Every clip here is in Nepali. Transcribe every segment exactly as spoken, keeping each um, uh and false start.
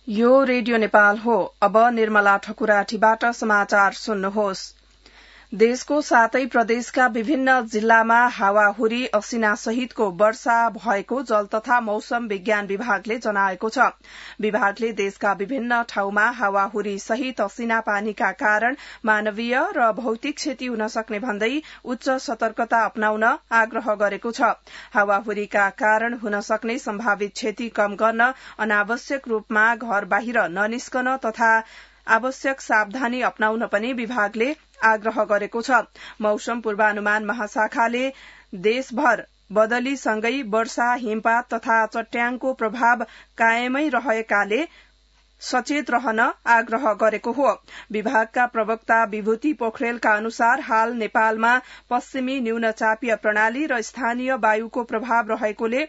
यो रेडियो नेपाल हो। अब निर्मला ठकुराठीबाट समाचार सुन्नुहोस्। देशको सातै प्रदेशका विभिन्न जिल्लामा हावाहुरी असिना सहितको वर्षा भएको जल तथा मौसम विज्ञान विभागले जनाएको छ। विभागले देशका विभिन्न ठाउँमा हावाहुरी सहित असिना पानीका कारण मानवीय र भौतिक क्षति हुन सक्ने भन्दै उच्च सतर्कता अपनाउन आग्रह गरेको छ। हावाहुरीका कारण हुन सक्ने सम्भावित क्षति कम गर्न अनावश्यक रूपमा घर बाहिर ननिस्कन तथा आवश्यक सावधानी अपनाउन पनि विभागले आग्रह गरेको छ। मौसम पूर्वानुमान महाशाखाले देशभर बदलीसँगै वर्षा, हिमपात तथा चट्याङको प्रभाव कायमै रहेकाले सचेत रहन आग्रह गरेको हो। विभागका प्रवक्ता विभूति पोखरेलका अनुसार हाल नेपालमा पश्चिमी न्यूनचापीय प्रणाली र स्थानीय वायुको प्रभाव रहेकोले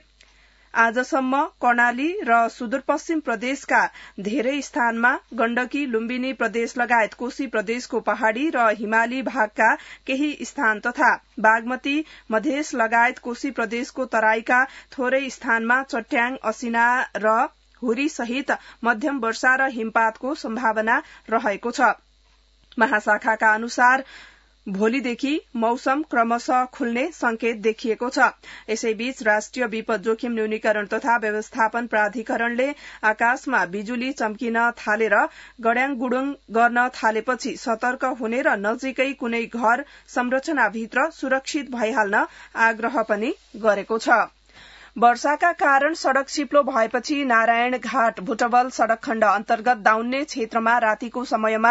आजसम्म कर्णाली र सुदूरपश्चिम प्रदेशका धेरै स्थानमा गण्डकी, लुम्बिनी प्रदेश लगायत कोशी प्रदेशको पहाड़ी र हिमाली भागका केही स्थान तथा बागमती, मधेस लगायत कोशी प्रदेशको तराईका थोरै स्थानमा चट्याङ, असिना र हुरी सहित मध्यम वर्षा र हिमपातको सम्भावना रहेको छ। महाशाखाका अनुसार भोलिदेखि मौसम क्रमशः खुल्ने संकेत देखिएको छ। यसैबीच राष्ट्रिय विपद जोखिम न्यूनीकरण तथा व्यवस्थापन प्राधिकरणले आकाशमा बिजुली चम्किन थालेर गड्याङ गुडुङ गर्न थालेपछि सतर्क हुने र नजिकै कुनै घर संरचनाभित्र सुरक्षित भइहाल्न आग्रह पनि गरेको छ। वर्षाका कारण सड़क चिप्लो भएपछि नारायण घाट बुटवल सड़क खण्ड अन्तर्गत दाउन्ने क्षेत्रमा रातिको समयमा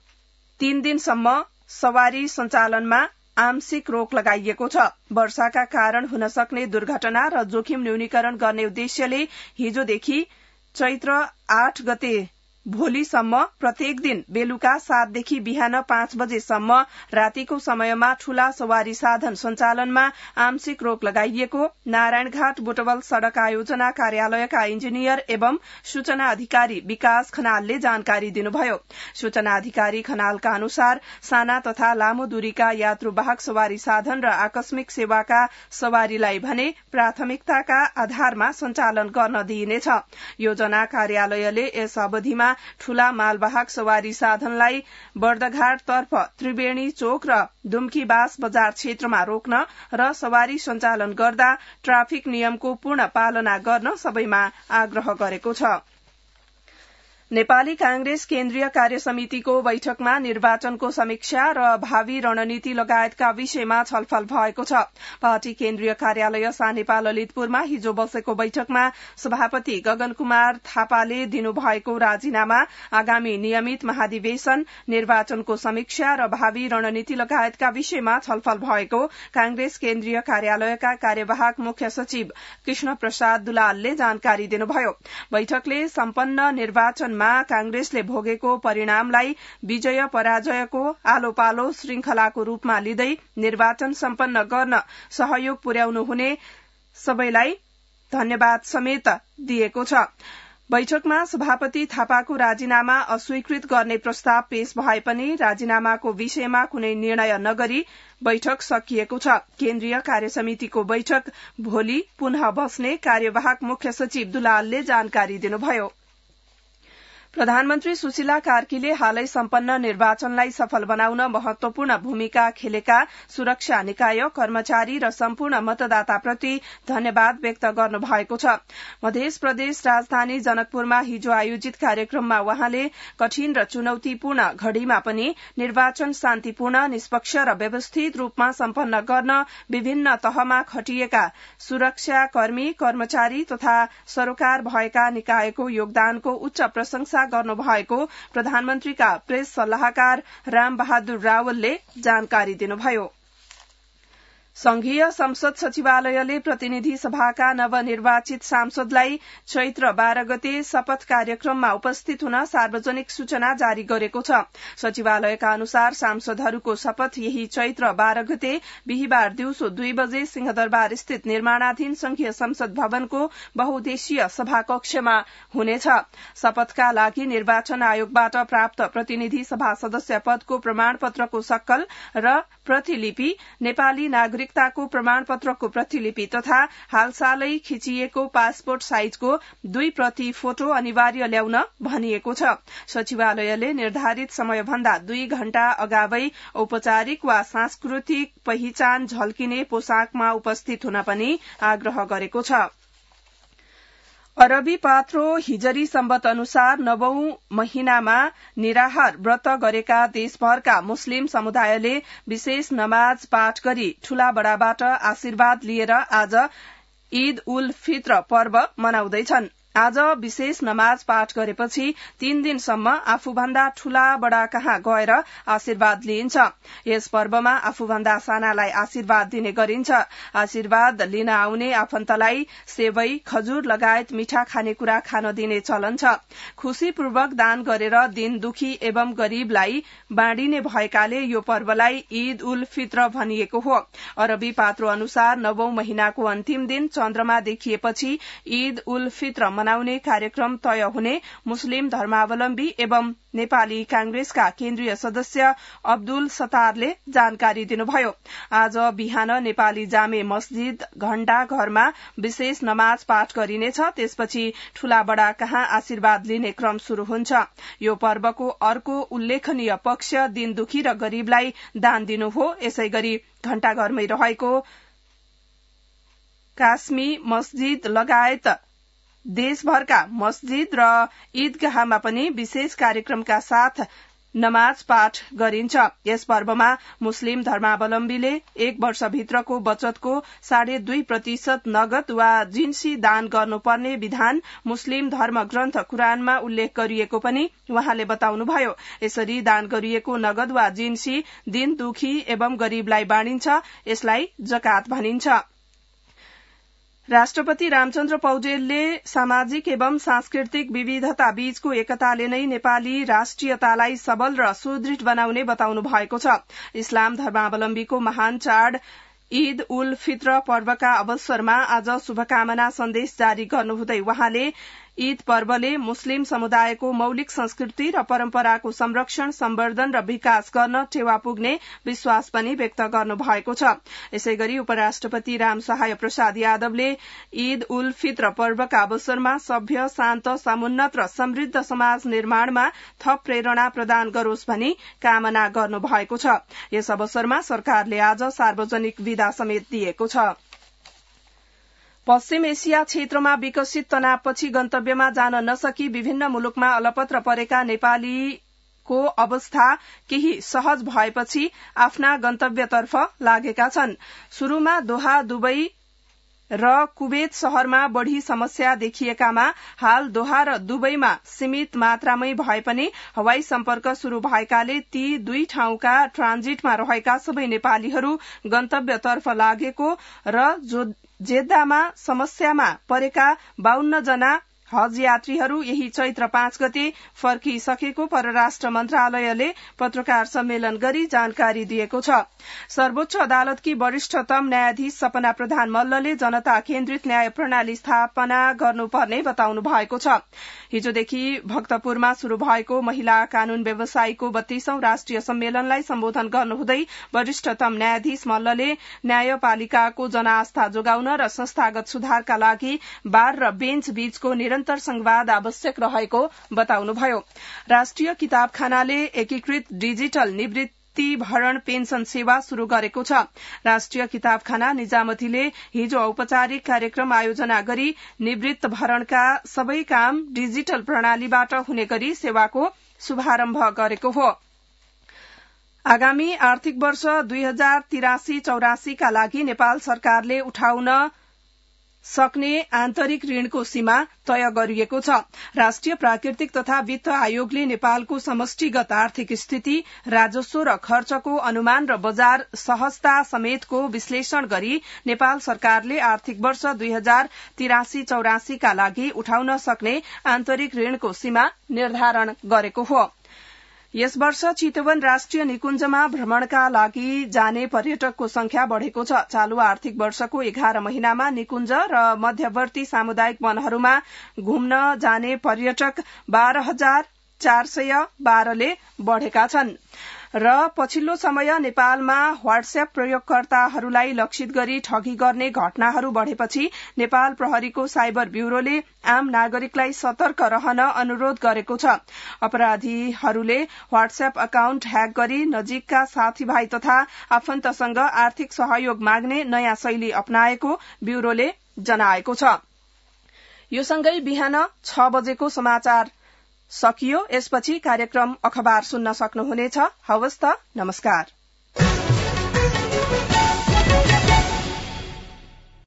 तीन दिनसम्म सवारी सञ्चालनमा आंशिक रोक लगाइएको छ। वर्षाका कारण हुन सक्ने दुर्घटना र जोखिम न्यूनीकरण गर्ने उद्देश्यले हिजोदेखि चैत्र आठ गते भोलिसम्म प्रत्येक दिन बेलुका सातदेखि बिहान पाँच बजेसम्म रातिको समयमा ठूला सवारी साधन सञ्चालनमा आंशिक रोक लगाइएको नारायणघाट बुटवल सड़क आयोजना कार्यालयका इन्जिनियर एवं सूचना अधिकारी विकास खनालले जानकारी दिनुभयो। सूचना अधिकारी खनालका अनुसार साना तथा लामो दूरीका यात्रुवाहक सवारी साधन र आकस्मिक सेवाका सवारीलाई भने प्राथमिकताका आधारमा सञ्चालन गर्न दिइनेछ। योजना कार्यालयले यस अवधिमा ठूला मालवाहक सवारी साधनलाई बर्दघाटतर्फ त्रिवेणी चोक र दुम्कीबास बजार क्षेत्रमा रोक्न र सवारी सञ्चालन गर्दा ट्राफिक नियमको पूर्ण पालना गर्न सबैमा आग्रह गरेको छ। नेपाली कांग्रेस केन्द्रीय कार्य समितिको बैठकमा निर्वाचनको समीक्षा र भावी रणनीति लगायतका विषयमा छलफल भएको छ। पार्टी केन्द्रीय कार्यालय सानेपा ललितपुरमा हिजो बसेको बैठकमा सभापति गगन कुमार थापाले दिनुभएको राजीनामा, आगामी नियमित महाधिवेशन, निर्वाचनको समीक्षा र भावी रणनीति लगायतका विषयमा छलफल भएको कांग्रेस केन्द्रीय कार्यालयका कार्यवाहक मुख्य सचिव कृष्ण प्रसाद दुलालले जानकारी दिनुभयो। बैठकले सम्पन्न निर्वाचन कांग्रेसले भोगेको परिणामलाई विजय पराजयको आलो पालो श्रृंखलाको रूपमा लिँदै निर्वाचन सम्पन्न गर्न सहयोग पुर्याउनु हुने सबैलाई धन्यवाद समेत दिएको छ। बैठकमा सभापति थापाको राजीनामा अस्वीकृत गर्ने प्रस्ताव पेश भए पनि राजीनामाको विषयमा कुनै निर्णय नगरी बैठक सकिएको छ। केन्द्रीय कार्य समितिको बैठक भोलि पुनः बस्ने कार्यवाहक मुख्य सचिव दुलालले जानकारी दिनुभयो। प्रधानमन्त्री सुशीला कार्कीले हालै सम्पन्न निर्वाचनलाई सफल बनाउन महत्वपूर्ण भूमिका खेलेका सुरक्षा निकाय, कर्मचारी र सम्पूर्ण मतदाताप्रति धन्यवाद व्यक्त गर्नु भएको छ। मध्य प्रदेश राजधानी जनकपुरमा हिजो आयोजित कार्यक्रममा वहाँले कठिन र चुनौतीपूर्ण घड़ीमा पनि निर्वाचन शान्तिपूर्ण, निष्पक्ष र व्यवस्थित रूपमा सम्पन्न गर्न विभिन्न तहमा खटिएका सुरक्षाकर्मी, कर्मचारी तथा सरोकार भएका निकायको योगदानको उच्च प्रशंसा गर्नुभएको प्रधानमन्त्रीका प्रेस सल्लाहकार राम बहादुर रावलले जानकारी दिनुभयो। संघीय संसद सचिवालयले प्रतिनिधि सभाका नवनिर्वाचित सांसदलाई चैत्र बाह्र गते शपथ कार्यक्रममा उपस्थित हुन सार्वजनिक सूचना जारी गरेको छ। सचिवालयका अनुसार सांसदहरूको शपथ यही चैत्र बाह्र गते बिहिबार दिउँसो दुई बजे सिंहदरबार स्थित निर्माणाधीन संघीय संसद भवनको बहुउद्देशीय सभाकक्षमा हुनेछ। शपथका लागि निर्वाचन आयोगबाट प्राप्त प्रतिनिधि सभा सदस्य पदको प्रमाण पत्रको सक्कल र प्रतिलिपि नेपाली नागरिक नागरिकताको प्रमाणपत्रको प्रतिलिपि तथा हालसालै खिचिएको पासपोर्ट साइजको दुई प्रति फोटो अनिवार्य ल्याउन भनिएको छ। सचिवालयले निर्धारित समयभन्दा दुई घण्टा अगावै औपचारिक वा सांस्कृतिक पहिचान झल्किने पोसाकमा उपस्थित हुन पनि आग्रह गरेको छ। अरबी पात्रो हिजरी सम्बत अनुसार नवौं महिनामा निराहार व्रत गरेका देशभरका मुस्लिम समुदायले विशेष नमाज पाठ गरी ठूला बडाबाट आशीर्वाद लिएर आज ईद उल फित्र पर्व मनाउँदैछन्। आज विशेष नमाज पाठ गरेपछि तीन दिनसम्म आफूभन्दा ठूला बडा कहाँ गएर आशीर्वाद लिइन्छ। यस पर्वमा आफूभन्दा सानालाई आशीर्वाद दिने गरिन्छ। आशीर्वाद लिन आउने आफन्तलाई सेवै खजूर लगायत मिठा खानेकुरा खान दिने चलन छ। खुशीपूर्वक दान गरेर दिन दुखी एवं गरीबलाई बाँडिने भएकाले यो पर्वलाई ईद उल फित्र भनिएको हो। अरबी पात्रो अनुसार नवौं महिनाको अन्तिम दिन चन्द्रमा देखिएपछि ईद उल फित्र मनाउने कार्यक्रम तय हुने मुस्लिम धर्मावलम्बी एवं नेपाली कांग्रेसका केन्द्रीय सदस्य अब्दुल सतारले जानकारी दिनुभयो। आज बिहान नेपाली जामे मस्जिद घण्टा घरमा विशेष नमाज पाठ गरिनेछ। त्यसपछि ठूला बडा कहाँ आशीर्वाद लिने क्रम शुरू हुन्छ। यो पर्वको अर्को उल्लेखनीय पक्ष दिन दुखी र गरीबलाई दान दिनु हो। यसै गरी घण्टाघरमै रहेको कास्मी मस्जिद लगायत देशभरका मस्जिद र ईदगाहमा पनि विशेष कार्यक्रमका साथ नमाज पाठ गरिन्छ। यस पर्वमा मुस्लिम धर्मावलम्बीले एक वर्षभित्रको बचतको साढे दुई प्रतिशत नगद वा जिन्सी दान गर्नुपर्ने विधान मुस्लिम धर्म ग्रन्थ कुरानमा उल्लेख गरिएको पनि उहाँले बताउनुभयो। यसरी दान गरिएको नगद वा जिन्सी दिन दुखी एवं गरीबलाई बाँडिन्छ। यसलाई जकात भनिन्छ। राष्ट्रपति रामचन्द्र पौडेलले सामाजिक एवं सांस्कृतिक विविधता बीचको एकताले नै नेपाली राष्ट्रियतालाई सबल र सुदृढ़ बनाउने बताउनु भएको छ। इस्लाम धर्मावलम्बीको महान चाड ईद उल फित्र पर्वका अवसरमा आज शुभकामना सन्देश जारी गर्नुहुँदै वहाँले ईद पर्वले मुस्लिम समुदायको मौलिक संस्कृति र परम्पराको संरक्षण सम्वर्धन र विकास गर्न टेवा पुग्ने विश्वास पनि व्यक्त गर्नु भएको छ। यसै गरी उपराष्ट्रपति रामसहाय प्रसाद यादवले ईद उल फित्र पर्वका अवसरमा सभ्य शान्त समुन्नत र समृद्ध समाज निर्माणमा थप प्रेरणा प्रदान गरोस् भनी कामना गर्नु भएको छ। यस अवसरमा सरकारले आज सार्वजनिक विदा समेत दिएको छ। पश्चिम एसिया क्षेत्रमा विकसित तनावपछि गन्तव्यमा जान नसकी विभिन्न मुलुकमा अलपत्र परेका नेपालीको अवस्था केही सहज भएपछि आफ्ना गन्तव्यतर्फ लागेका छन्। शुरूमा दोहा, दुबई र कुवेत शहरमा बढ़ी समस्या देखिएकामा हाल दोहा र दुबईमा सीमित मात्रामै भए पनि हवाई सम्पर्क शुरू भएकाले ती दुई ठाउँका ट्रान्जिटमा रहेका सबै नेपालीहरू गन्तव्यतर्फ लागेको र जेद्दामा समस्यामा परेका बाहन्न जना हज यात्रीहरू यही चैत्र पाँच गते फर्किसकेको परराष्ट्र मन्त्रालयले पत्रकार सम्मेलन गरी जानकारी दिएको छ। सर्वोच्च अदालतकी वरिष्ठतम न्यायाधीश सपना प्रधान मल्लले जनता केन्द्रित न्याय प्रणाली स्थापना गर्नुपर्ने बताउनु भएको छ। हिजोदेखि भक्तपुरमा शुरू भएको महिला कानून व्यवसायीको बत्तीसौं राष्ट्रिय सम्मेलनलाई सम्बोधन गर्नुहुँदै वरिष्ठतम न्यायाधीश मल्लले न्यायपालिकाको जनास्था जोगाउन र संस्थागत सुधारका लागि बार र बेन्च बीचको निरन्तर संवाद आवश्यक रहेको बताउनुभयो। राष्ट्रिय किताबखानाले एकीकृत डिजिटल निवृत्ति भरण पेन्सन सेवा शुरू गरेको छ। राष्ट्रिय किताबखाना निजामतीले हिजो औपचारिक कार्यक्रम आयोजना गरी निवृत्त भरणका सबै काम डिजिटल प्रणालीबाट हुने गरी सेवाको शुभारम्भ गरेको हो। आगामी आर्थिक वर्ष दुई हजार तिरासी चौरासी का लागि नेपाल सरकारले उठाउन सक्ने आन्तरिक ऋणको सीमा तय गरिएको छ। राष्ट्रिय प्राकृतिक तथा वित्त आयोगले नेपालको समष्टिगत आर्थिक स्थिति, राजस्व र खर्चको अनुमान र बजार सहजता समेतको विश्लेषण गरी नेपाल सरकारले आर्थिक वर्ष दुई हजार तिरासी चौरासी का लागि उठाउन सक्ने आन्तरिक ऋणको सीमा निर्धारण गरेको हो। यस वर्ष चितवन राष्ट्रिय निकुञ्जमा भ्रमणका लागि जाने पर्यटकको संख्या बढ़ेको छ। चालू आर्थिक वर्षको एघार महिनामा निकुञ्ज र मध्यवर्ती सामुदायिक वनहरूमा घुम्न जाने पर्यटक बाह्र हजार चार सय बाह्रले बढ़ेका छन्। र पछिल्लो समय नेपालमा व्हाट्सएप प्रयोगकर्ताहरूलाई लक्षित गरी ठगी गर्ने घटनाहरू बढ़ेपछि नेपाल प्रहरीको साइबर ब्यूरोले आम नागरिकलाई सतर्क रहन अनुरोध गरेको छ। अपराधीहरूले व्हाट्सएप अकाउन्ट ह्याक गरी नजिकका साथीभाइ तथा आफन्तसँग आर्थिक सहयोग माग्ने नयाँ शैली अपनाएको ब्यूरोले जनाएको छ। यो सँगै बिहान छ बजेको समाचार सकियो। यसपछि कार्यक्रम अखबार सुन्न सक्नुहुनेछ। हवस् त, नमस्कार।